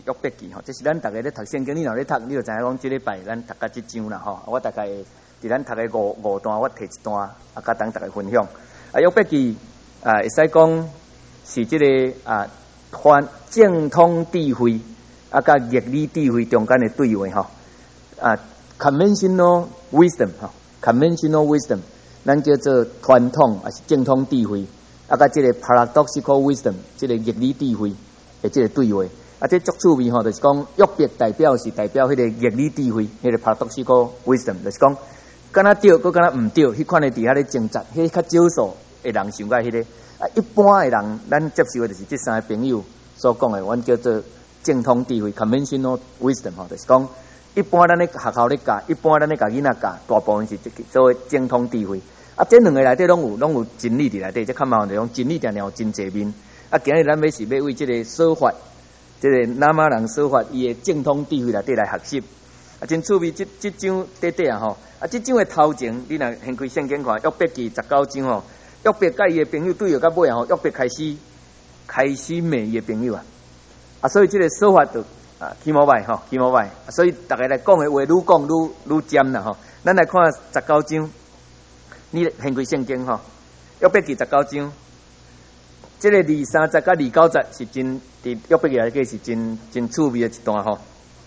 约伯记吼，这是咱大家咧读圣经，你若咧读，你就知影讲即礼拜咱读到即章啦吼。我大概伫咱读的五段，我摕一段啊，甲等大家分享。约伯记会使讲是即个正统智慧甲逆理智慧中间的对话吼。conventional wisdom 吼 ，conventional wisdom， 咱叫做传统还是正统智慧，甲即个 paradoxical wisdom， 即个逆理智慧的即个对话。这足趣味吼，就是讲约伯代表迄个逆理智慧，迄个 paradoxical wisdom， 就是讲敢若对，佮敢若毋对，迄款的伫遐咧挣扎，迄较少数的人想到迄个。一般的人，咱接受的就是这三个朋友所讲的，阮叫做正统智慧 conventional wisdom 吼，就是讲一般咱咧学校咧教，一般咱咧教囡仔教，大部分是所谓正统智慧。这两个内底拢有真理伫内底，这较麻烦就讲真理定定有真济面。今日咱要是要为这个说法。这个南马人说法，伊的正统智慧内底来学习，真趣味。这章短啊吼，这章的头前，你若掀开圣经看，约伯记19章吼，约伯甲伊的朋友对着到尾啊吼，约伯开始骂伊的朋友啊，所以这个说法就起毛歹吼，起毛歹，所以大家来讲的话，愈讲愈尖啦吼。咱来看19章，你掀开圣经吼，约伯记19章。这个23节甲29节是真，伫约伯记内底是真趣味的一段吼。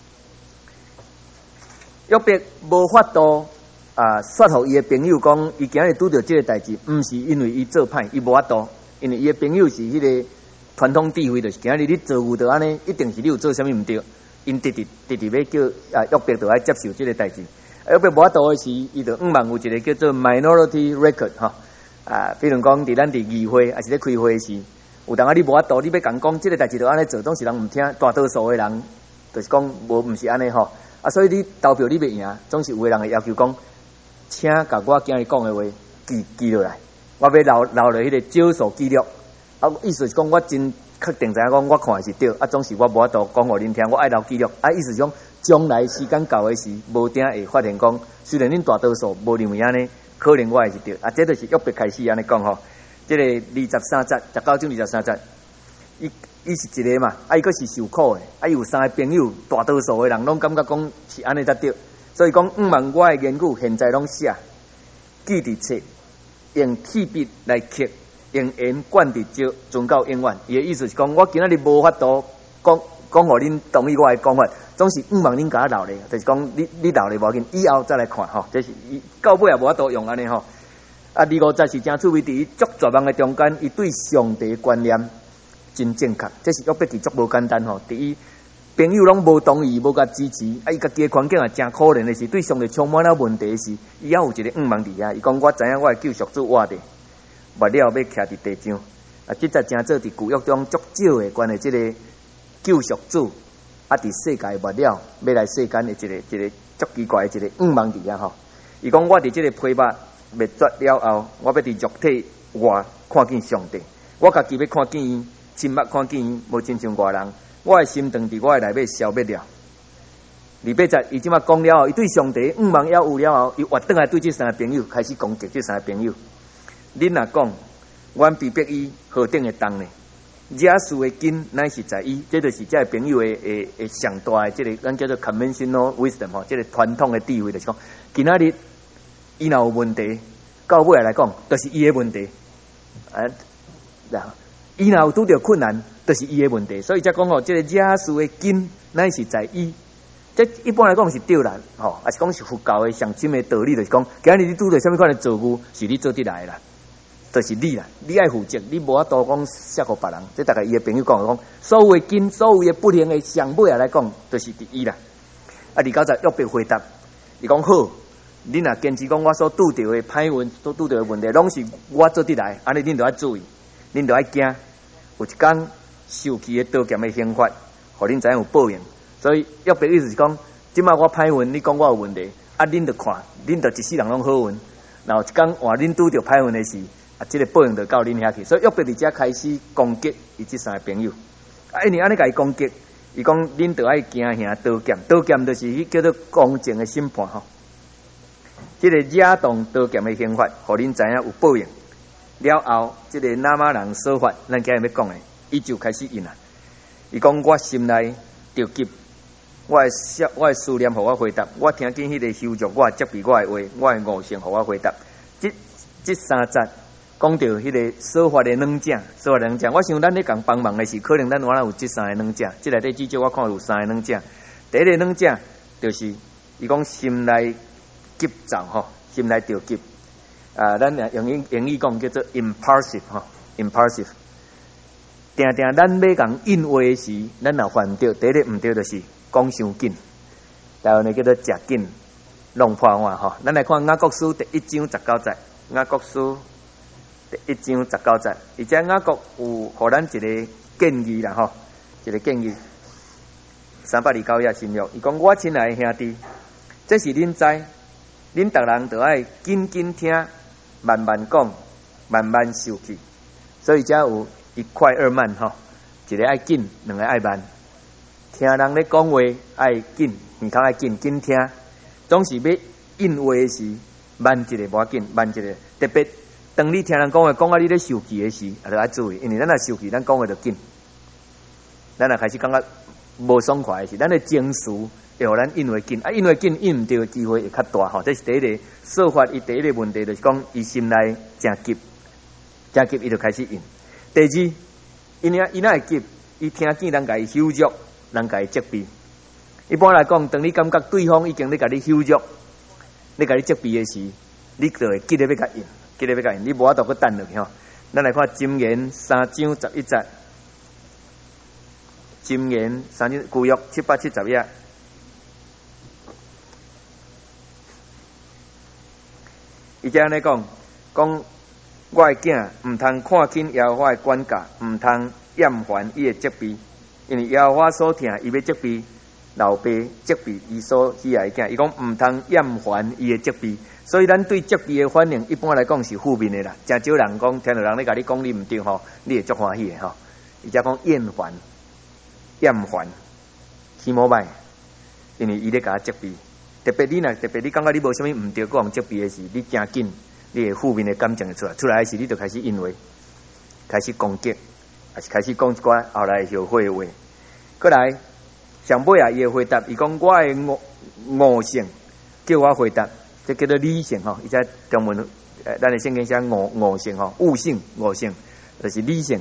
约伯无法度说服伊的朋友讲，伊今日拄着这个代志，毋是因为伊做歹，伊无法度，因为伊的朋友是迄个传统智慧，就是今日你做有着安尼，一定是你有做啥物毋对，因直要叫约伯着爱接受这个代志。约伯无法度的是，伊就望有一个叫做 minority record 吼。比如讲，咱伫议会还是咧开会时，有当你无法度，你要讲这个代志就安尼做，当时人毋听，大多数的人就是讲毋是安尼吼。所以你投票你袂赢，总是有的人会要求讲，请甲我今日讲的话记落来，我要留落迄个少数记录。意思是讲我真确定知影讲，我看的是对，总是我无法度讲互恁听，我爱留记录。意思是讲，将来时间到的时，无定会发现讲，虽然恁大多数无认为安尼。可能我也是对，这就是约伯开始安尼讲吼。这个23节，19章23节，伊是一个嘛，伊佫是受苦的，伊有三个朋友，大多数的人拢感觉讲是安尼才对，所以讲望我的言语现在拢写，记伫册，用铁笔来刻，用盐灌伫石，存到永远。伊的意思是讲，我今仔日无法度讲互恁同意我的讲法，总是望恁甲我留咧，就是讲你留咧无要紧，以后再来看吼。这是伊到尾也无法度用安尼吼。25节是真趣味，伫伊足绝望的中间，伊对上帝的观念真正确。这是约伯记足无简单吼。伫伊朋友拢无同意，无甲支持，伊家己的环境也真可怜的是，对上帝充满了问题的是，伊也有一个望伫遐。伊讲我知影我的救赎主活着，末了要徛伫地上。这才真做伫旧约中足少的关于这个。救赎主伫世界末了要来世间的一个足奇怪的一个望伫遐吼。伊讲我伫这个皮肉灭绝了后，我要伫肉体外看见上帝。我家己要看见伊，亲目看见伊，无亲像外人。我的心肠伫我的内面消灭了。28节伊即马讲了后，伊对上帝望了有了后，伊活转来对这三个朋友开始攻击这三个朋友。恁若讲，阮逼迫伊何等的重呢？惹事的根乃是在伊，这就是这个朋友的上大的这个咱叫做 conventional wisdom 吼，这个传统的智慧就是讲，今仔日伊若有问题，到尾来讲，就是伊的问题。伊若有拄着困难，就是伊的问题。所以才讲吼，这个惹事的根乃是在伊。这一般来讲是对啦，吼，还是讲是佛教的上深的道理，就是讲，今日你拄着什么款的错误，是你做得来的啦。就是你啦，你爱负责，你无法度讲适合别人。这大概伊的朋友讲，所有的根，所有的不幸的上尾来讲，就是伫伊啦。29节约伯回答，伊讲好，恁若坚持讲我所拄着的歹运，所拄着的问题，拢是我做得来，安尼恁就要注意，恁就要惊。有一天受气的刀剑的刑罚，互恁知影有报应。所以约伯意思是讲，即摆我歹运，你讲我有问题，恁就看，恁就一世人拢好运。然后一天换恁拄着歹运的事。这个报应就到恁遐去，所以约伯伫遮开始攻击伊这三个朋友。因为安尼甲伊攻击，伊讲恁就爱惊吓刀剑，刀剑就是迄叫做公正的审判吼。这个惹动刀剑的刑罚，互恁知影有报应。了后，这个南马人说法，咱今日要讲的，伊就开始应啦。伊讲我心内着急，我的思念，互我回答。我听见迄个修着我接比我的话，我的悟性，互我回答。这三节讲到迄个说法的软件，说法的软件。我想咱咧讲帮忙的是，可能咱原来有这三个软件，这内底至少我看有三个软件。第一个软件就是伊讲心内急躁吼，心内着急。咱用英语讲叫做 impulsive 吼 ，impulsive。定咱要讲应话的时，咱若犯着第一个毋对，就是讲伤紧。台湾的叫做食紧弄破碗吼。咱来看雅各书第1章19节，雅各书第1章19节，而且雅各有互咱一个建议啦吼，一个建议。329页新约，伊讲我亲爱的兄弟，这是恁知，恁逐人都爱紧紧听，慢慢讲，慢慢受气。所以才有一快二慢吼，一个爱紧，两个爱慢。听人咧讲话爱紧，耳孔爱紧，紧听。总是要应话的时，慢一个无要紧，慢一个。特别当你听人讲话，讲到你咧受气的时，就要注意，因为咱若受气，咱讲话就紧。咱若开始感觉无爽快的时，咱的情绪会互咱应话紧，应话紧，应毋对的机会会较大吼。这是第一个说法，伊第一个问题就是讲，伊心内真急，伊就开始应。第二，伊哪会急？伊听见人甲伊羞辱，人甲伊责备。一般来讲，当你感觉对方已经咧甲你羞辱，咧甲你责备的时，你就会急咧要甲应，你无法度去等落去吼。咱来看箴言3章11节，箴言3章旧约770页，伊这样咧讲，我的囝毋通看轻耶和华的管教，毋通厌烦伊的责备，因为耶和华所听，伊要责备老爸，责备伊所喜爱的囝。伊讲毋通厌烦伊的责备，所以咱对责备的反应，一般来讲是负面的啦。真少人讲听到人咧甲你讲你毋对吼，你会足欢喜的吼。伊才讲厌烦，起毛歹，因为伊咧甲我责备。特别你感觉你无啥物毋对，个人责备的时，你真紧。你的负面的感情会出来的时，你就开始因为开始攻击，还是开始讲一寡后来后悔的话。过来上尾伊的回答，伊讲我的悟性叫我回答，这叫做理性吼。伊在中文咱的圣经写悟性吼，悟性就是理性。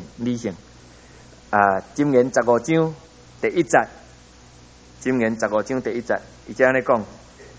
箴言15章第1节，箴言15章第1节，伊这样咧讲。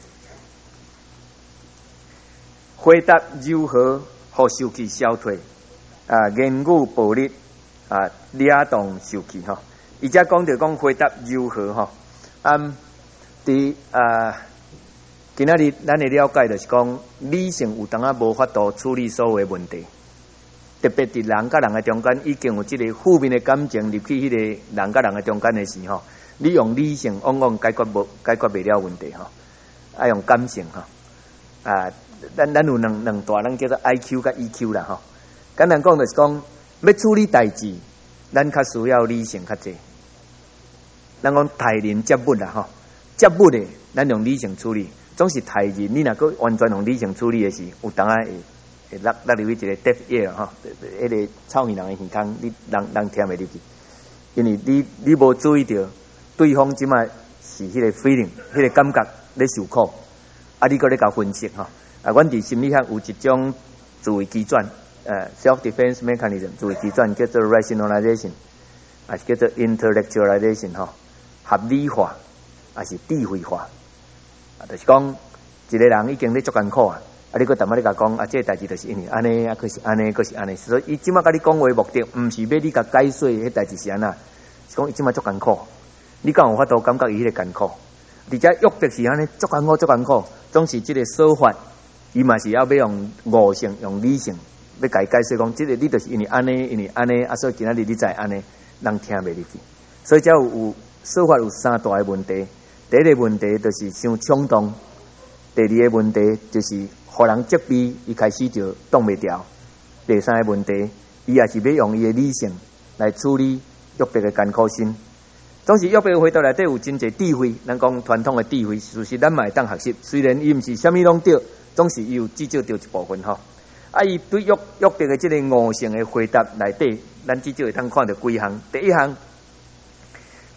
回答柔和，互受气消退。言语暴力，惹动受气吼。伊则讲着讲回答柔和吼。今仔日咱的了解就是讲，理性有当无法度处理所有的问题，特别伫人甲人的中间，已经有即个负面的感情入去迄个人甲人的中间的时候，你用理性往往解决袂了问题吼，爱用感性吼。咱有两大，咱叫做 IQ 甲 EQ 啦吼。简单讲就是讲，要处理代志，咱较需要理性较济。咱讲待人接物啦吼，接物的咱用理性处理，总是待人你若个完全用理性处理的时，有当会落入去一个 deaf ear 吼，迄个臭耳人的耳孔，你人听袂入去，因为你无注意到对方即摆是迄个 feeling， 迄个感觉咧受苦，你搁咧甲分析吼。阮伫心理学有一种自卫机转，self defense mechanism， 自卫机转叫做 rationalization， 是叫做 intellectualization 吼，合理化，还是智慧化，就是讲一个人已经咧足艰苦啊，你搁淡仔咧甲讲这个代志就是因为安尼，可是安尼，可是安尼，所以伊即摆甲你讲话的目的，毋是要你甲解说迄代志是安那，是讲伊即摆足艰苦，你敢有法度感觉伊迄个艰苦？而且约的是安尼足艰苦，总是即个说法。伊嘛是要用悟性、用理性，要甲伊解释讲，即个你就是因为安尼，所以今仔日你才安尼，人听袂入去。所以才有说法有三大的问题。第一个问题就是伤冲动，第二个问题就是互人责备，伊开始就挡袂牢。第三个问题，伊也是要用伊的理性来处理约伯的艰苦心。总是约伯的回答内底有真侪智慧，咱讲传统的智慧，事实咱嘛会当学习。虽然伊毋是啥物拢对。总是有至少对一部分吼，伊对约伯的这个悟性的回答内底，咱至少会当看到几项。第一项，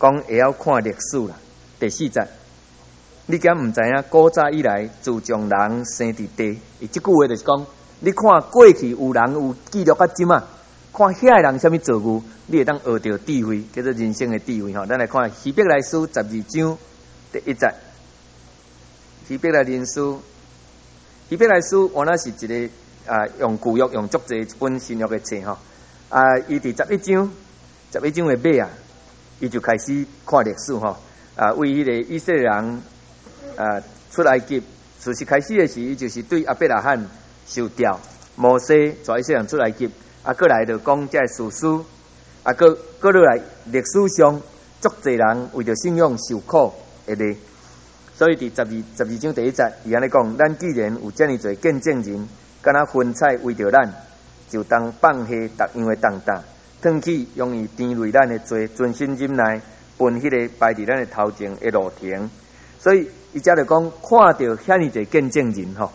讲会晓看历史啦。第4节，你敢毋知影？古早以来，自将人生伫地，伊即句话就是讲，你看过去有人有记录到即啊，看遐个人啥物做务，你会当学到智慧，叫做人生的智慧吼。咱来看希伯来书12章第1节，希伯来书原来是一个用旧约用足济一本新约的册吼。伊伫11章的尾啊，伊就开始看历史吼。为迄个以色列人出埃及，事实开始的时，伊就是对亚伯拉罕受调，摩西带以色列人出埃及，过来就讲这事实，过落来历史上足济人为着信仰受苦的例。所以伫12章第1节，伊安尼讲：咱既然有遮尔侪见证人，敢若云彩为着咱，就当放下逐样的重担，脱去容易缠累咱的罪，专心忍耐，奔迄个排伫咱的头前的路程。所以伊才就讲，看到遐尼侪见证人吼，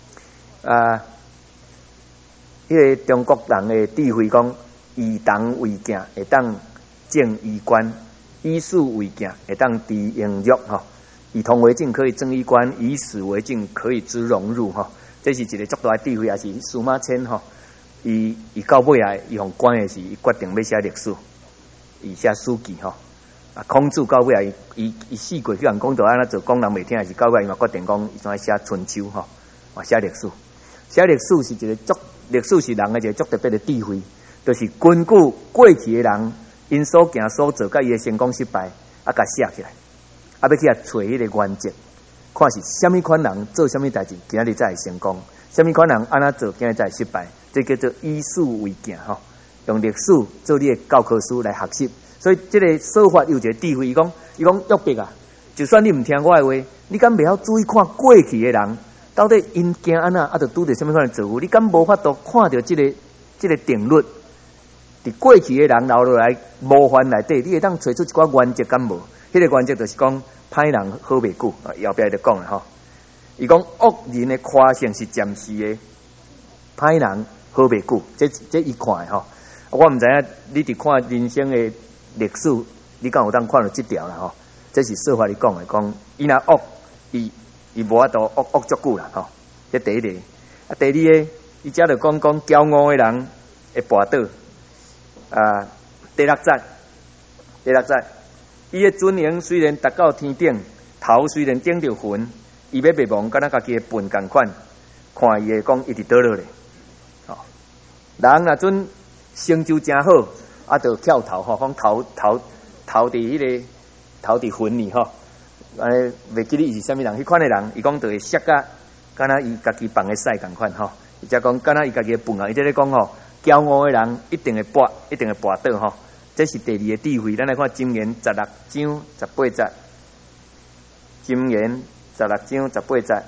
迄个中国人的智慧讲，以铜为镜，会当正衣冠；以史为镜，会当知荣辱吼。以铜为镜，可以正衣冠；以史为镜，可以知荣辱吼。这是一个足大的智慧，也是司马迁吼。伊到尾啊，伊用官的时，伊决定要写历史，伊写史记吼。孔子到尾啊，伊死过去人讲到安怎做，讲人袂听的是到尾伊嘛决定讲，伊怎写春秋吼，写历史。写历史是一个历史是人的一个足特别的智慧，就是根据过去的人因所行所做，甲伊的成功失败，甲写起来，要去找迄个原则，看是虾米款人做虾米代志，今日才会成功；虾米款人安怎做，今日才会失败。这叫做以史为镜吼，用历史做你的教科书来学习。所以这个说法有一个智慧，伊讲约伯啊，就算你唔听我的话，你敢袂晓注意看过去的人，到底因行安怎，就拄着什么款的错误？你敢无法度看到这个定律？伫过去的人留落来模范内底，你会当找出一寡原则敢无？迄个原则就是讲，歹人好袂久，后壁就讲了吼。伊讲恶人的夸胜是暂时的，歹人好袂久，这伊看的吼。我毋知影你伫看人生的历史，你敢有当看到这条啦吼？这是说法你讲的，讲伊若恶，伊无法度恶足久啦吼。这第一个。第二个，伊遮就讲骄傲的人会跋倒。第6节，伊的尊严虽然达到天顶，头虽然顶着云，伊要灭亡，敢若家己的粪共款。看伊的讲一直倒落咧。人若准成就真好，就跳头吼，讲头伫迄个头伫云里吼，袂记你是啥物人，迄款的人，伊讲就会摔甲，敢若伊家己放的屎共款吼。伊则讲敢若伊家己的粪啊，伊这咧讲吼，骄傲的人一定会跋倒吼。这是第2个智慧。咱来看箴言16章18节，箴言16章18节，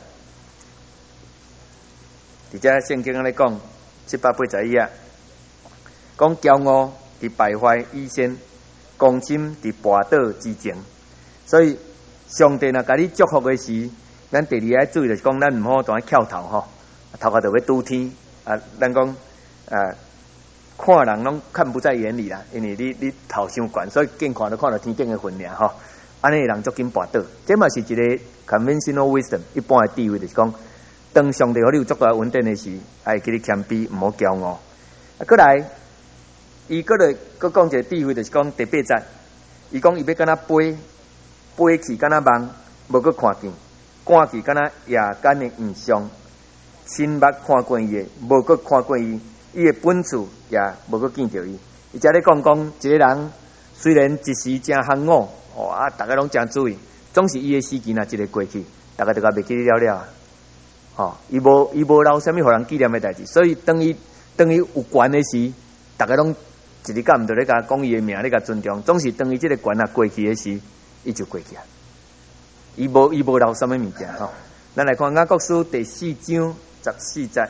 伫遮圣经咧讲780页，讲骄傲伫败坏以先，公心伫跋倒之前。所以上帝若甲你祝福的时，咱第2个注意就是讲，咱毋好当翘头吼，头壳就要拄天咱讲看人拢看不在眼里啦，因为你头伤悬，所以见看都看到天顶的云尔吼。安尼人足紧跋倒，这嘛是一个 conventional wisdom 一般的智慧，就是讲，当上帝互你有足大稳定的时，爱记你谦卑，毋好骄傲。过来，伊搁讲一个智慧，就是讲第8节，伊讲伊要敢若飞去敢若梦，无搁看见，赶去敢若夜间的异象，亲目看过伊的，无搁看过伊。伊的本处也无搁见着伊。伊才咧讲一个人虽然一时真憨恶，大家拢真注意，总是伊的时机若一个过去，大家就甲袂记了伊无留啥物互人纪念的代志，所以当伊有权的时，大家拢一日甲毋着咧甲讲伊的名，咧甲尊重。总是当伊这个权过去的时，伊就过去啊。伊无留啥物物件吼。咱来看雅各书第4章14节。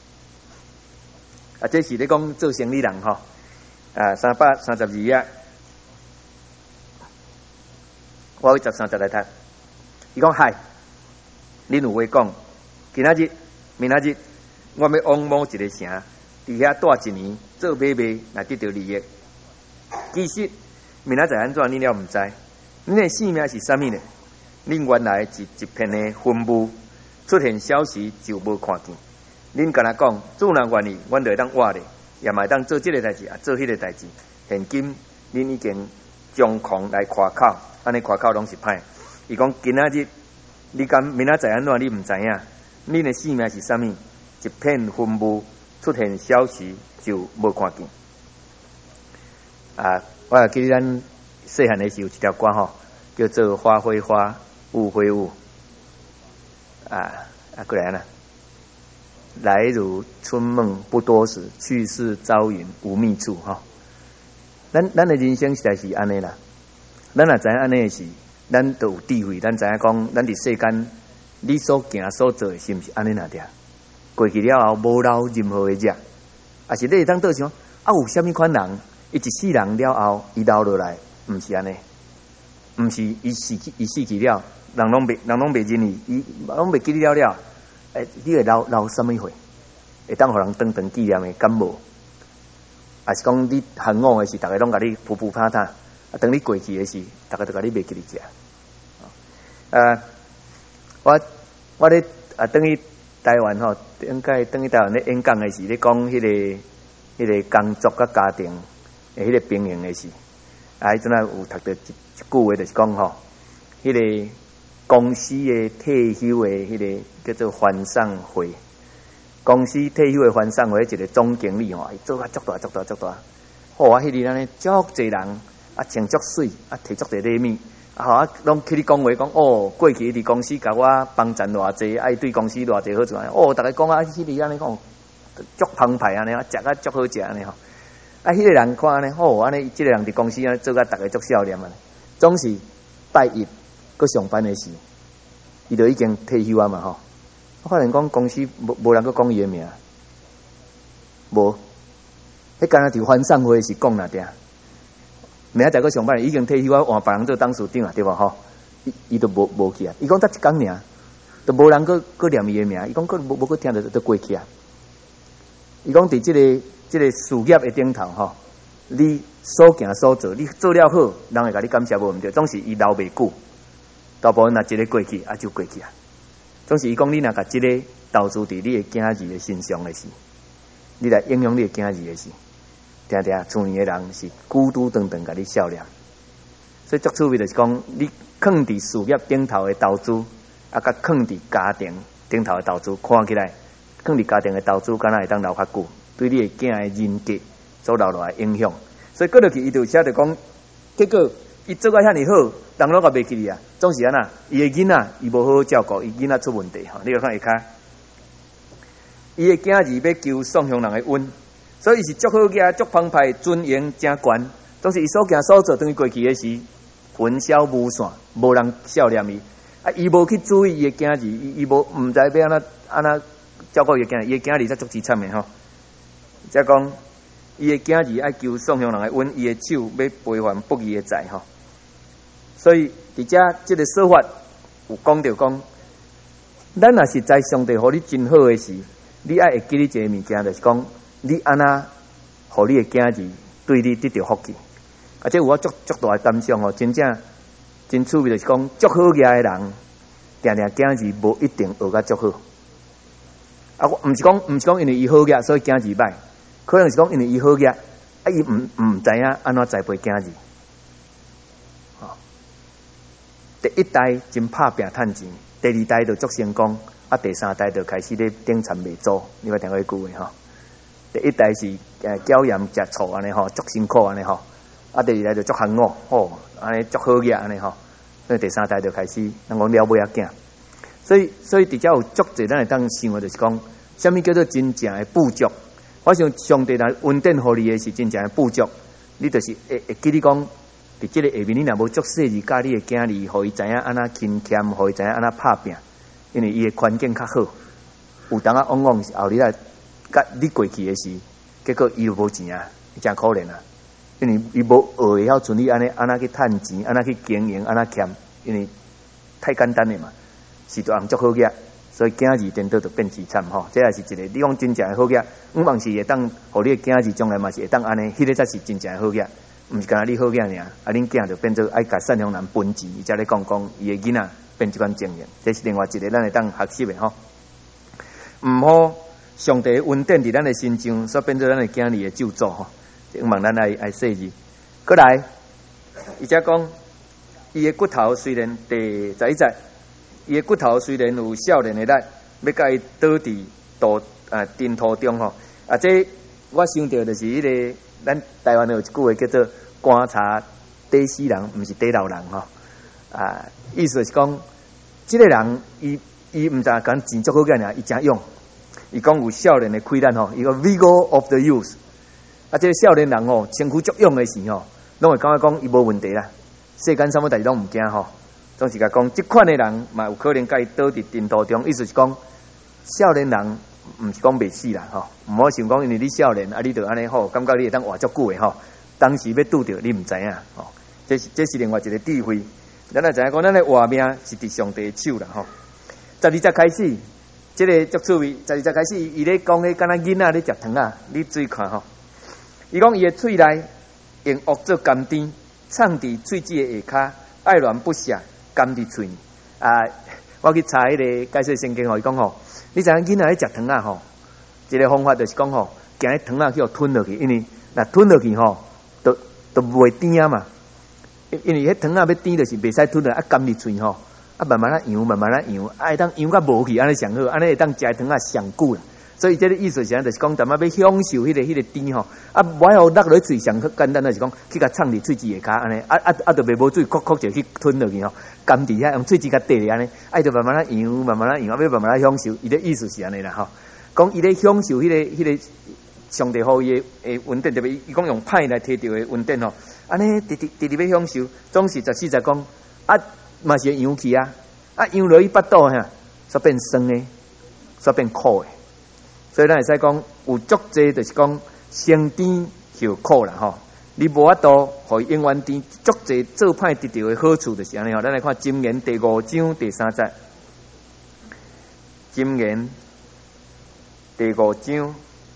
这是咧讲做生意人吼，332页，我会13节来读。伊讲嗨，恁有话讲，今仔日、明仔日，我要往某一个城，伫遐住1年，做买卖来得到利益。其实明仔载安怎恁了毋知？恁的性命是啥物呢？恁原来是一片的坟墓，出现消息就无看见。恁敢若讲，主若愿意，阮就会当活咧，也嘛会当做这个代志，也做迄个代志。现今恁已经将空来夸口，安尼夸口拢是歹。伊讲今仔日，你敢明仔载安怎？你毋知影？恁的性命是啥物？一片坟墓，出现消息就无看见。我也记得咱细汉的时候有一条歌吼，叫做花非花，雾非雾。过来啦。来如春梦不多时，去似朝云无觅处。吼，咱的人生实在是安尼啦。咱也知影安尼的是，咱都有智慧，咱知影讲，咱伫世间，你所行所做的是毋是安尼那点？过去了后，无留任何的业，也是你会当倒想，有啥物款人，伊一世人了后，伊留落来，毋是安尼，毋是伊死去了，人拢袂认伊，伊拢袂记你了。你会留什么货？会当互人长长纪念的敢无？还是讲你行恶的时，大家拢甲你扑扑拍拍，等你过去的时，大家都甲你袂记你食。我咧等于台湾吼，应该等于台湾咧演讲的时，咧讲迄个工作甲家庭的迄个平衡的时，迄阵有读到一句话，就是讲吼，迄个公司的退休的迄个叫做欢送会，公司退休的欢送会，一个总经理吼，伊做啊足大，好迄日安尼足侪人穿足水，摕足侪礼物，拢去你讲话讲过去伫公司甲我帮衬偌济，对公司偌济好处大家讲迄日安尼讲足澎湃安尼，食啊足好食安尼吼，迄个人看安尼安尼即个人伫公司安尼做甲大家足笑脸安尼，总是拜一。搁上班的时，伊就已经退休啊嘛吼。我发现讲公司无人搁讲伊的名，无。迄干那伫欢送会是讲哪点？明仔载搁上班，已经退休啊，换别人做董事长啊，对无吼？伊都无去啊。伊讲才一工尔，都无人搁念伊的名。伊讲搁无搁听到都过去啊。伊讲伫即个事业的顶头吼，你所行所做，你做了好，人会甲你感谢无毋对，总是伊留袂久。大部分若一个过去，就过去啊。总是伊讲，你若甲即个投资伫你的囝儿的身上的时，你来影响你的囝儿的时，定定厝里的人是孤独长长甲你笑脸。所以足趣味就是讲，你放伫事业顶头的投资，甲放伫家庭顶头的投资，看起来放伫家庭的投资，敢若会当留较久，对你的囝的人格所留落来影响。所以过落去，伊就写着讲，结果。伊做甲遐尼好，人拢甲袂记哩啊！总是安那，伊的囡仔伊无好好照顾，伊囡仔出问题吼。你来看下骹，伊的囝儿要求送向人的恩，所以伊是足好个、足澎湃、尊严真悬。总是伊所行所做，等于过去的时，烟消雾散，无人笑脸伊。伊无去注意伊的囝儿，伊无毋知要安那照顾伊的囝儿，伊的囝儿才足凄惨的吼。则讲，伊的囝儿爱求送向人的恩，伊的手要赔还不义的债吼。所以，伫遮即个说法有讲到讲，咱若是在上帝互你真好的时，你爱会记你一个物件，就是讲你安那互你的囝儿对你得到福气。这有我足大的感想吼，真正真趣味就是讲，足好业的人，定定囝儿无一定学甲足好。我毋是讲因为伊好业，所以囝儿歹，可能是讲因为伊好业，伊毋知影安怎栽培囝儿。第一代真拍拼趁钱，第二代就足成功，第三代就开始咧顶残卖租。你捌听过迄句话吼？第一代是搅盐食醋安尼吼，足辛苦安尼吼。第二代就足行恶，安尼足好业安尼吼。所以第三代就开始人讲了尾仔囝。所以伫遮有足侪咱会当想的，就是讲，什么叫做真正的富足？我想上帝来恩典互你的是真正的富足，你就是会记你讲。伫即个下面，你若无足细致教你的囝儿，互伊知影安那勤俭，互伊知影安那拍拼，因为伊的环境较好。有当往往是后日来，甲你过去的时，结果伊又无钱啊，真可怜啊！因为伊无学会晓像你安那去趁钱，安那去经营，安那俭，因为太简单了嘛，是做人足好个，所以囝儿颠倒就变凄惨吼。这也是一个你讲真正的好个，往往是会当，互你的囝儿将来嘛是会当安尼，迄个才是真正的好个。 毋是干那你好囝尔，恁囝就变做爱甲善良人分钱，而且咧讲伊的囡仔变即款情形，这是另外一个咱会当学习的吼。毋好上帝恩典伫咱的心上，所变做咱的囝儿的咒诅吼。希望咱爱细字。过来，而且讲伊的骨头虽然第11节，伊的骨头虽然有少年的力，要甲伊倒伫尘土中吼。这我想到就是迄个咱台湾有一句话叫做“观察底死人，毋是底老人”吼。意思是讲，这个人伊毋知讲钱足好个尔，伊真勇。伊讲有少年的气力吼，伊个 vigor of the youth。这个少年人吼，身躯足勇的时吼，拢会感觉讲伊无问题啦。世间什么代志拢毋惊吼，总是甲讲，即款的人嘛有可能甲伊倒伫尘土中。意思是讲，少年人毋是讲袂死啦吼，毋好想讲因为你少年你就安尼好，感觉你会当活足久的吼。当时要拄着你毋知影吼，这是另外一个智慧。咱也知影讲，咱的活命是伫上帝的手啦吼。12节开始，这个足趣味。12节开始，伊咧讲迄敢若囡仔咧食糖啊，你注意看吼。伊讲伊的喙内用恶做甘甜，藏伫喙齿的下骹，爱恋不舍，甘伫喙。我去查迄个解说圣经吼，伊讲吼，你知影囡仔咧食糖啊吼，一个方法就是讲吼，惊迄糖啊去互吞落去，因为若吞落去吼，都袂甜啊嘛。因为迄糖啊要甜，就是袂使吞落，甘伫喙吼，慢慢扬，慢慢扬，会当扬甲无去，安尼上好，安尼会当食糖啊上久啦。所以这个意思是就是讲，淡仔要享受迄个甜吼，我要落落嘴上简单就是讲，去甲藏伫喙齿下骹安尼，就袂无水，哭就去吞落去吼，甘伫遐用喙齿甲缀咧安尼，就慢慢扬，慢慢扬，要慢慢享受。伊的意思是安尼啦吼，讲伊咧享受迄个上帝互伊的恩典，特别伊讲用歹来摕到的恩典吼，安尼直要享受，总是14节讲嘛是扬起扬落去腹肚吓，煞变酸的，煞变苦的。所以咱会使讲有足济，就是讲先甜后苦啦吼。你无法度，互伊永远甜，足济做歹得到的好处就是安尼吼。咱来看箴言第5章第3节，箴言第5章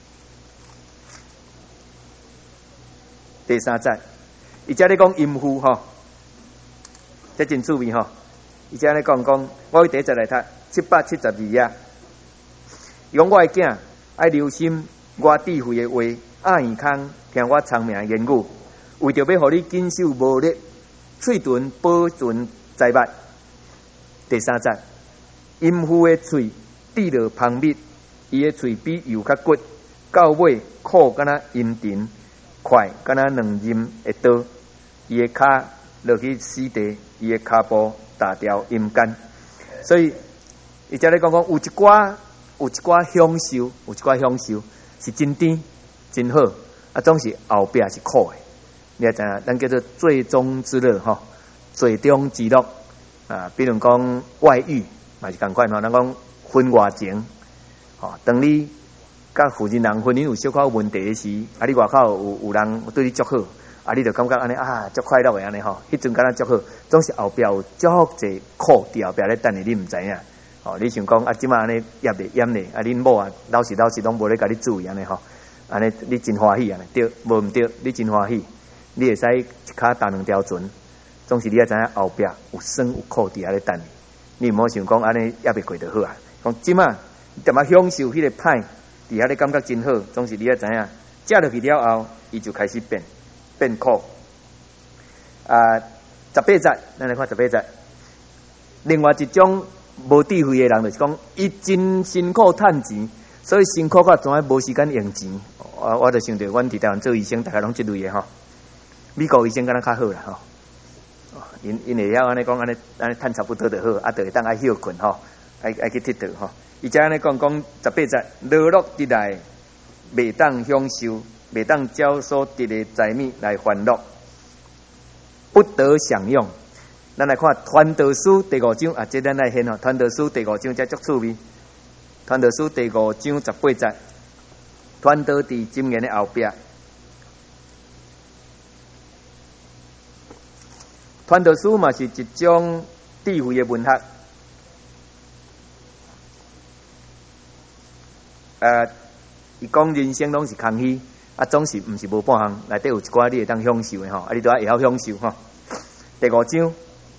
第3节，伊遮咧讲淫妇吼，这真趣味吼。伊遮咧讲，我第一节来读772页，伊讲我的囝。爱留心我智慧的话，耳孔听我聪明的言语，为着要互你谨守无力，嘴唇保存财物。第3节，淫妇的喙滴落芳蜜，伊的喙比油较骨，到尾苦敢若阴沉，快敢若两刃的刀，伊的骹落去死地，伊的骹步踏掉阴间。所以伊遮咧讲有一寡享受是真甜真好，总是后壁是苦的。你也知影，咱叫做最终之乐吼，最终之乐比如讲外遇嘛是同款吼，咱讲婚外情吼，当你甲负责人婚姻有小可问题的时，你外口有人对你足好，你就感觉安尼足快乐的安尼吼，迄阵敢若足好，总是后壁有足济苦伫后壁咧等你毋知影。你想讲即马安尼也袂淹咧，恁某老是拢无咧甲你注意安尼吼，安尼你真欢喜安尼，对，无毋对，你真欢喜，你会使一骹打两条船，总是你也知影后壁有酸有苦伫遐咧等你，毋好想讲安尼也袂过得好啊。讲即马你淡仔享受迄个歹，伫遐咧感觉真好，总是你也知影，食落去了后，伊就开始变苦。18节，咱来看18节，另外一种。无智慧的人就是讲，伊真辛苦趁钱，所以辛苦到总爱无时间用钱。我就想到，阮伫台湾做医生，大家拢即类的吼。美国医生敢若较好啦吼，因会晓安尼讲，安尼趁差不多就好，就会当爱休困吼，爱去佚佗吼。伊则安尼讲18节，落落得来，袂当享受，袂当照所得的财物来欢乐，不得享用。咱来看《传道书》第5章这咱来念吼，《传道书》第5章这足趣味，《传道书》第5章18节，传道伫箴言的后壁，《传道书》嘛是一种智慧的文学，伊讲人生拢是空虚， 总是毋是无半项，内底有一寡你会当享受的吼，你都要会晓享受吼。第5章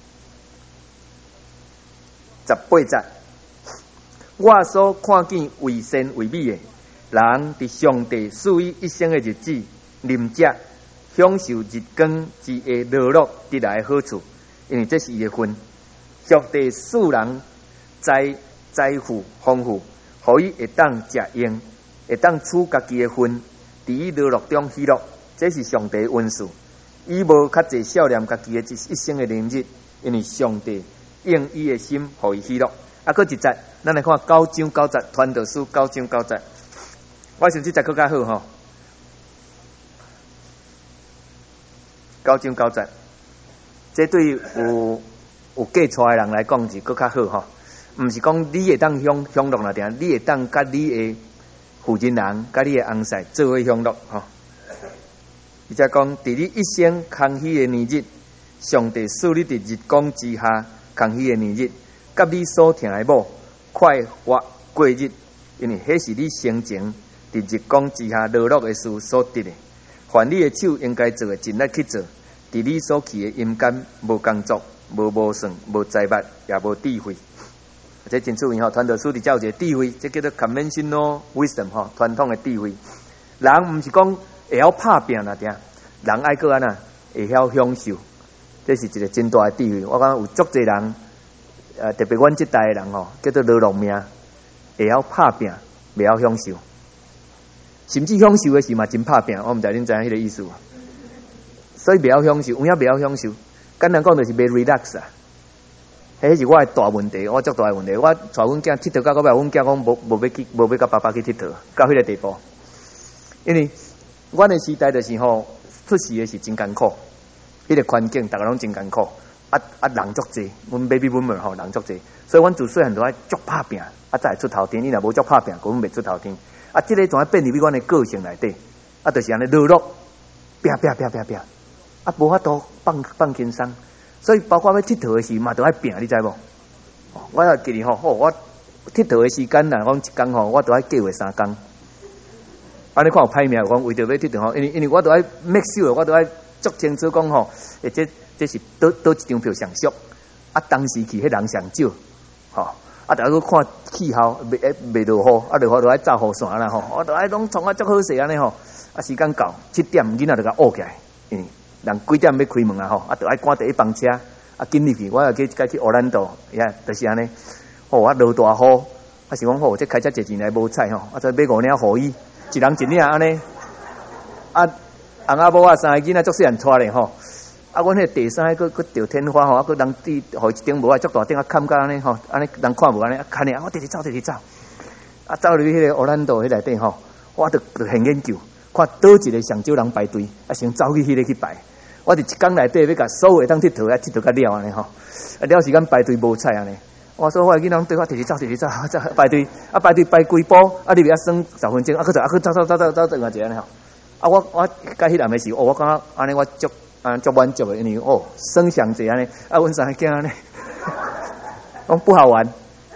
18节，我所看见为善为美的人，伫上帝赐予一生的日子，啉食享受日光之下乐乐得来的好处，因为这是伊的份。上帝使人财富丰富，互伊会当食用，会当取家己的份，伫伊乐乐中喜乐，这是上帝的恩赐。伊无较济少念家己的一生的年日，因为上帝用伊的心互伊喜乐。搁一节，咱来看9章9节，传道书9章9节。我想这节更较好吼。9章9节，这对有嫁出的人来讲是更较好吼。毋是讲你会当享乐那点，你会当甲你的负责人、甲你的翁婿做伙享乐吼。而且讲，伫你一生空虚的年日，上帝使你伫日光之下空虚的年日，甲你所疼的某快活过日，因为迄是你生前伫日光之下乐乐的事所得的。凡你的手应该做的，尽力去做。伫你所去的阴间，无工作，无谋算，无财物，也无智慧。这真出名吼，传道书里才有一个智慧，这叫做 conventional wisdom 吼，传统的智慧。人毋是讲会晓拍拼那点，人爱个安那会晓享受，这是一个真大的智慧。我讲有足侪人，特别阮这代的人吼，叫做劳碌命，会晓拍拼，袂晓享受，甚至享受的是嘛真拍拼。我毋知恁知影迄个意思。所以袂晓享受，有影袂晓享受。简单讲就是袂 relax 啊。迄是我的大问题，我足大的问题。我带阮囝佚佗，到尾阮囝讲无要甲爸爸去佚佗，到迄个地步。因为阮的时代就是吼，出世的是真艰苦，迄个环境大家拢真艰苦，人足济，阮 baby boomer 吼人足济，所以阮自细汉都爱足拍拼，才会出头天。你若无足拍拼，根本袂出头天。即个总爱变入去阮的个性内底，就是安尼落落，拼，无法度放轻松。所以包括要佚佗的时嘛，都爱拼，你知无？我也记得吼，我佚佗的时间呐，讲一工吼，我都爱计划3工。安尼看有歹命，讲为着要佚佗吼，因为我都爱 make sure， 我都爱足清楚讲吼，这是倒一张票上俗，当时去迄人上少，吼，大家去看气候，未落雨，落雨就爱走雨伞啦吼，我都爱拢创足好势安尼吼，时间到7点，囡仔就甲学起来，因为人几点要开门啊吼，就爱赶第一班车，紧入去，我也去奥兰多，就是安尼。我落大雨，想讲好，这开遮侪钱来无菜吼，再买5领雨衣，一人1领安尼。翁仔某3个囡仔足细汉带咧吼，阮迄第3个佫着天花吼，佫人滴，互一顶无足大顶冚甲安尼吼，安尼人看无安尼，看咧，我直直走，走入去迄个奥兰多迄内底吼，我着现研究，看倒一个上少人排队，先走去迄个去排。我伫一工内底要甲所有会当佚佗佚佗甲了安尼吼，了时间排队无菜安尼。我说我囡仔对我直直走排队，排队排几步，你要算10分钟，佫走转啊一安尼吼。我甲迄暗的时，我感觉安尼我足满足的，因为算上济安尼，阮3个囝安尼，讲不好玩。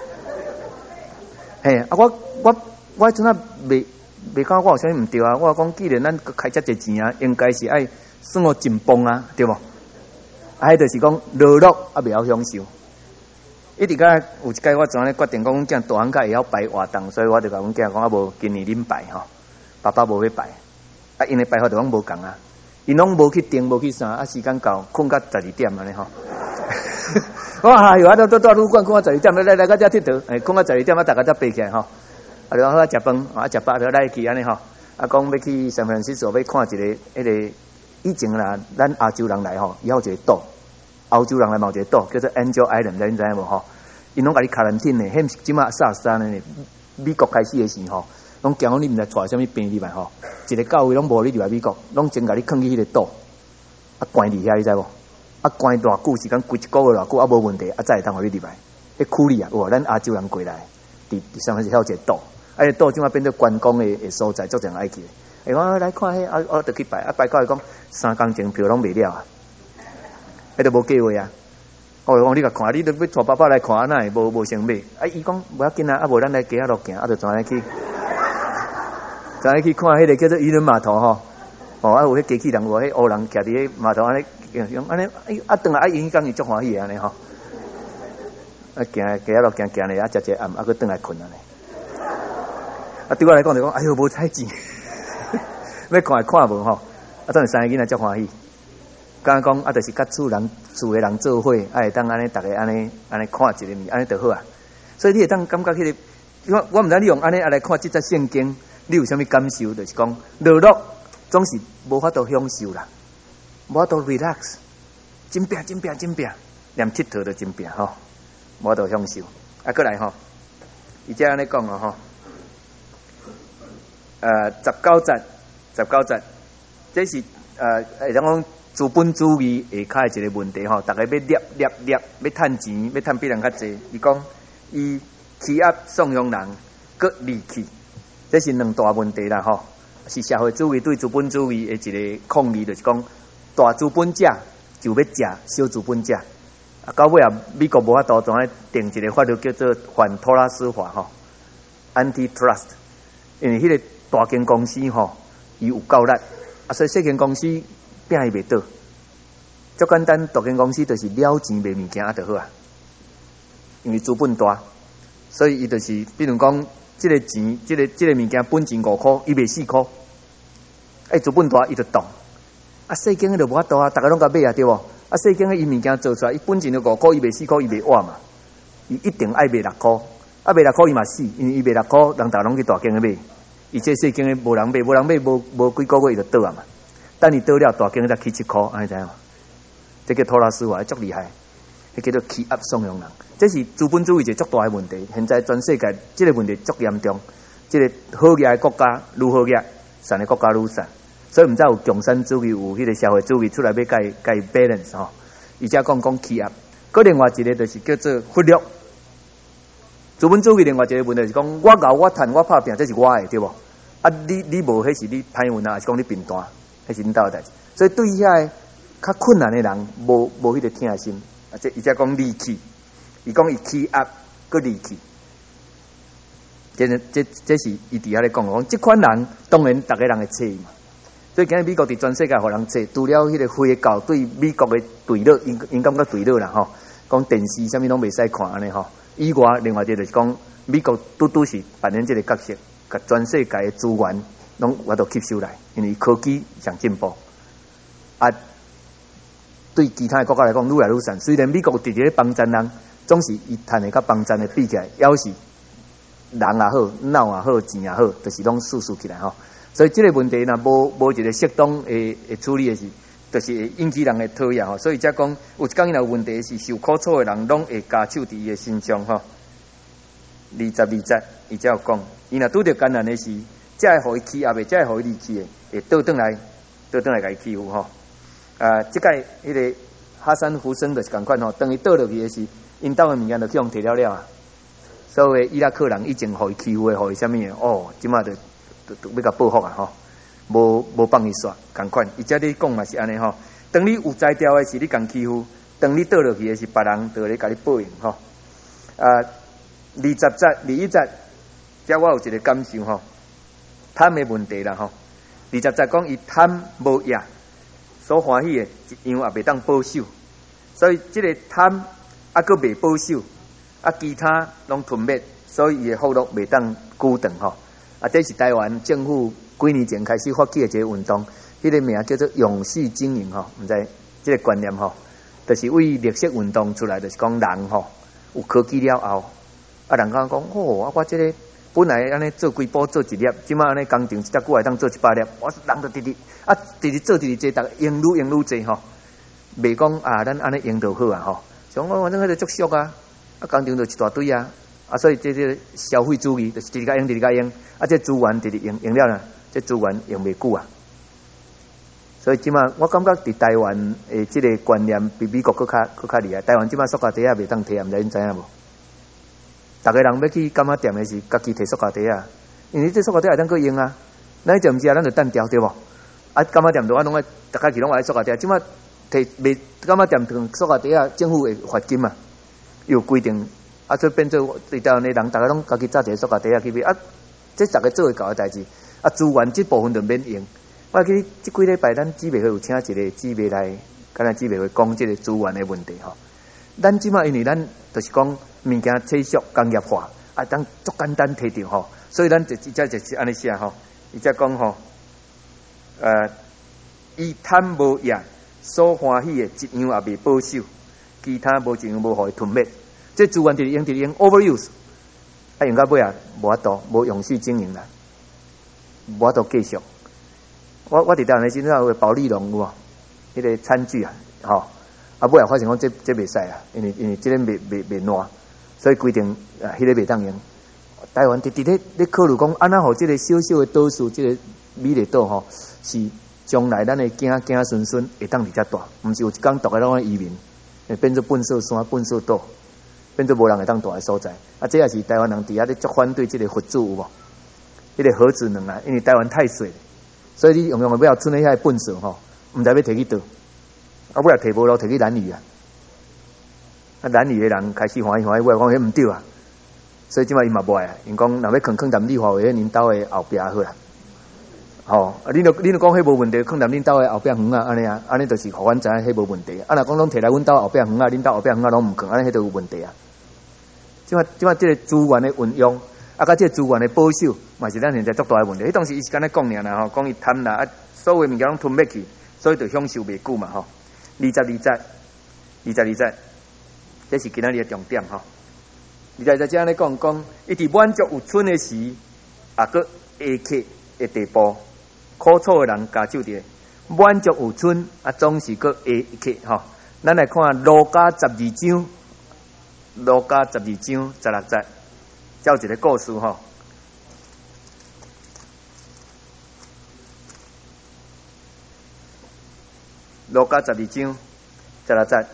嘿，我阵仔未感觉我有啥物毋对啊，我讲既然咱开遮侪钱啊，应该是爱算我真棒啊，对无？迄就是讲乐乐袂晓享受。一直甲有一届我怎咧决定讲，阮囝大汉甲会晓排活动，所以我就甲阮囝讲，无今年恁排吼，爸爸无要排。因为排法就拢无共啊，因拢无去订，无去啥，时间到，困到12点安尼吼。我哎哟，都旅馆困到12点，来到遮佚佗，困到12点，大家才爬起来吼。然后食饭，食饱就来去安尼吼。讲要去San Francisco要看一个迄个以前啦，咱亚洲人来吼，以后一个岛，欧洲人来嘛有一个岛叫做 Angel Island， 你知影无吼？因拢甲你quarantine呢，迄毋是即马SARS呢，美国开始的时候。拢惊讲你毋知带啥物病入来吼，一个教会拢无你入来美国，拢真甲你囥去迄个岛，关伫遐你知无？关偌久时间，规1个月偌久，无问题，才会当互你入来。迄区里啊，有咱亚洲人过来，伫上面是遐一个岛，个岛即马变做观光的所在，足侪人爱去。我来看迄，我就去排，排到伊讲3工前票拢卖了啊，迄都无计划啊。我讲你甲看，你都要带爸爸来看，安那无先买。伊讲无要紧啊，无咱来街仔路行，就怎样去。 昨日去看迄个叫做渔人码头吼，啊有迄机器人，有迄黑人徛伫迄码头安尼用安尼，转来因讲伊足欢喜安尼吼，行路行咧，食暗，佫转来困安尼。对我来讲就讲，哎哟无彩钱，要看无吼，当然三个囡仔足欢喜。刚讲就是甲厝的人做伙，会当安尼，大家安尼看一个物，安尼就好啊。所以你会当感觉迄个，我毋知你用安尼来看这则圣经，你有啥物感受？就是讲乐乐总是无法度享受啦，无法度 relax， 真拼，连佚佗都真拼吼，无法度享受。过来吼，伊遮安尼讲哦吼，19节，这是会当讲资本主义下骹的一个问题吼，大家要捏，要趁钱，要趁比人较济。伊讲伊欺压怂恿人，佮利器，这是两大问题啦吼。是社会主义对资本主义的一个抗议，就是讲大资本家就要食小资本家。到尾美国无法度总来定一个法律叫做反托拉斯法吼 ，antitrust， 因为迄个大间公司吼，伊有够力，所以小间公司拼伊袂倒。足简单，大间公司就是了钱卖物件就好啊，因为资本大，所以伊就是，比如讲，这个钱，这个物件本钱5块，伊卖4块，资本大伊就动。细间迄就无法度啊，大家拢甲买啊，对无？细间伊物件做出来，伊本钱就5块，伊卖4块，伊卖活嘛，伊一定爱卖6块，卖6块伊嘛死，因为伊卖6块，人大拢去大间去买，伊这细间无人买，无几个月伊就倒啊嘛。等伊倒了，大间才起7块，安尼知影嘛？这叫托拉斯法，足厉害，迄叫做欺压怂恿人。这是资本主义一个足大的问题。现在全世界这个问题足严重。这个好业的国家愈好业，散的国家愈散。所以毋知有共产主义，有迄个社会主义出来要甲伊 balance 吼。而且讲欺压，佮另外一个就是叫做忽略。资本主义另外一个问题是讲，我咬我趁我拍拼，这是我的对无？你无，迄是你歹运啊，还是讲你贫惰，迄是恁兜的代志。所以对遐较困难的人，无迄个疼心。伊才讲利器，伊讲伊欺压佮利器。这是伊伫遐咧讲，即款人当然逐个人会切伊嘛。所以今日美国伫全世界互人切，除了迄个非教对美国的对立，因感觉对立啦吼，讲电视啥物拢袂使看安尼吼。以外，另外一个就是讲，美国拄是扮演这个角色，甲全世界的资源拢我都吸收来，因为科技上进步。对其他的国家来讲，愈来愈散。虽然美国直直咧帮助人，总是伊趁的甲帮助的比起来，要是人也好、脑也好、钱也好，就是拢输起来吼。所以这个问题若无一个适当的处理的是，就是会引起人的讨厌吼。所以才讲有一讲伊若有问题是受苦楚的人，拢会加手伫伊的身上吼。22节伊才有讲，伊若拄着艰难的事，才会互伊欺压的，才会互伊离弃的，会倒转来甲伊欺负吼。即个迄个哈山福生就是共款吼，当伊倒落去的是，因兜的物件就去互摕了啊。所以伊拉克人以前互伊欺负的，互伊啥物的，即马就要甲报复啊吼，无放伊煞共款。伊遮咧讲嘛是安尼吼，当你有才调的是你共欺负，当你倒落去的是别人就咧甲你报应吼。20节、21节，遮我有一个感受吼，贪的问题啦吼。20节讲伊贪无业。所欢喜的一样也袂当保守，所以这个贪佫袂保守，其他拢吞灭，所以伊的福禄袂当久长吼。这是台湾政府几年前开始发起的一个运动，迄个名叫做永续经营吼，毋知这个观念吼，就是为绿色运动出来，就是讲人吼有科技了后，人讲我这个。本来安尼做几步做一粒，即马安尼工程一只久会当做100粒，我人就直直做直直，逐个用愈济吼，袂讲咱安尼用就好啊吼。像我反正迄个足俗啊，工程就一大堆啊，所以这消费主义就是直直用，这资源直直用了啦，这资源用袂久啊。所以即马我感觉伫台湾诶，这个观念比美国更较厉害。台湾即马塑胶袋也袂当摕，毋知恁知影无？逐个人要去柑仔店的是，家己摕塑胶袋啊，因为这塑胶袋会当去用啊。咱就毋是啊，咱就单调对无？柑仔店就拢爱，逐家己拢爱塑胶袋。即马摕卖柑仔店用塑胶袋啊，政府会罚金嘛？有规定所以变做对台湾的人，逐个拢家己揸一个塑胶袋啊去买这逐个做会到的代志。 啊，资源这部分就免用。我记这几礼拜咱姊妹会有请一个姊妹来，敢若姊妹会讲这个资源的问题吼。咱即马因为咱就是讲物件催速工业化，啊，当足简单摕到吼，所以咱就是安尼写吼，伊则讲吼，伊贪无厌，所欢喜的一样也未保守，其他无一样无互伊吞灭。这资源直用 overuse， 啊用到尾啊无法度，无永续经营啦，无法度继续。我伫当年时阵有保利龙有无？迄个餐具啊，吼，啊尾啊发现讲这袂使啊，因为这个袂烂，所以规定迄个袂当用。台湾伫咧考虑讲，安怎互这个小小的岛屿，这个美丽岛吼，是将来咱的子孙会当伫遮大，毋是有一天大家拢移民，会变做粪扫山、粪扫岛，变做无人会当大的所在。啊，这也是台湾人伫遐咧足反对这个核子有无？迄个核子能啊，因为台湾太水，所以你用的要村里遐粪扫吼，毋知要摕去倒，啊尾啊摕无咯，摕去兰屿啊。啊兰屿的人开始欢喜，尾讲迄毋对啊。所以即摆伊嘛无爱啊，因讲若要囥踮立法委员恁兜的后壁好啦。吼，啊，你若讲迄无问题，囥踮恁兜的后壁园啊，安尼啊，安尼就是互阮知影迄无问题。啊，若讲拢摕来阮兜后壁园啊，恁兜后壁园啊拢毋囥，安尼迄就有问题啊。即摆即个资源的运用，啊，甲即个资源的保守，嘛是咱现在足大的问题。迄当时伊是干那讲尔啦吼，讲伊贪啦，啊，所有物件拢吞灭去，所以就享受袂久嘛吼。20，这是今仔日的重点吼。在这样来讲，伊伫满足有剩的时，也搁下克的地步，苦楚的人加手伫满足有剩，啊，总是搁下克吼。咱来看路加12章16节，有一个故事吼。路加12章16节。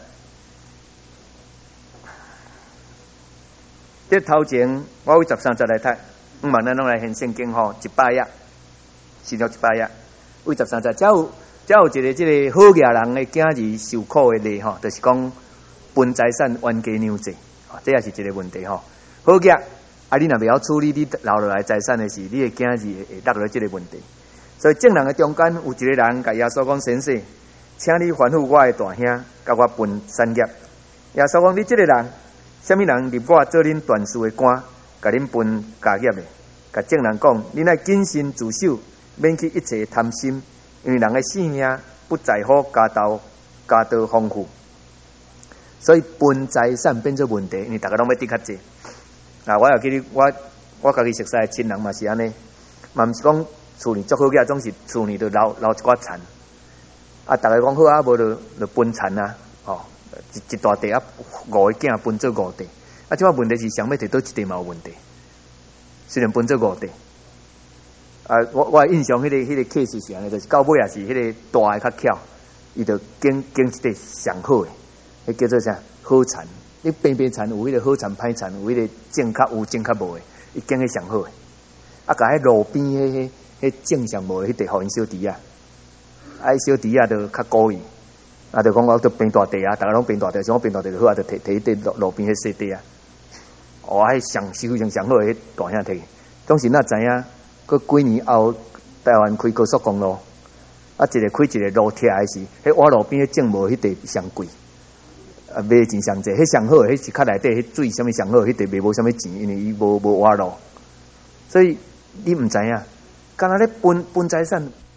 这头前我为13节来读，万咱拢来现圣经吼，100页，是了100页。为13节，才有一个这个好野人的囝儿受苦的例吼，就是讲分财产冤家娘债，这也是一个问题吼。好野，啊，你若袂晓处理你留落来财产的事，你的囝儿会落落这个问题。所以正人的中间有一个人甲耶稣讲：先生，请你吩咐我的大兄，甲我分产业。耶稣讲：你这个人。什么人立我做恁断事的官，甲恁分家业的？甲正人讲，恁爱谨慎自守，免去一切贪心，因为人的性命不在乎家道丰富。所以分财产变做问题，因为大家拢要得较济。啊，我也记得我家己熟悉的亲人嘛是安尼，嘛毋是讲厝里足好个，总是厝里就留一寡田。啊，大家讲好啊，无就分田啊，吼。一大地啊，5个囝分做5地，啊，即摆问题是想要摕到一地嘛有问题，虽然分做5地，啊，我印象迄个 case 是安尼，就是到尾也是迄个大的较巧，伊就拣一地上好的，迄叫做啥好田，你边田有迄个好田歹田，有迄个种较有种较无的，伊拣迄上好的，啊，甲迄路边迄种上无的迄地互因小弟啊，啊，小弟啊就较故意。啊，就讲我都变大地啊，大家拢变大地，像我变大地就好啊，就摕一地路边迄细地啊。哦，迄收成上好诶，迄大兄摕。当时哪知影？过几年后，台湾开高速公路，啊，一个开一个路拆诶时，迄瓦路边迄种无迄地上贵，啊，卖钱上济。迄上好诶，迄是较内底迄水啥物上好，迄地卖无啥物钱，因为伊无瓦路。所以你毋知影，敢若咧分财产。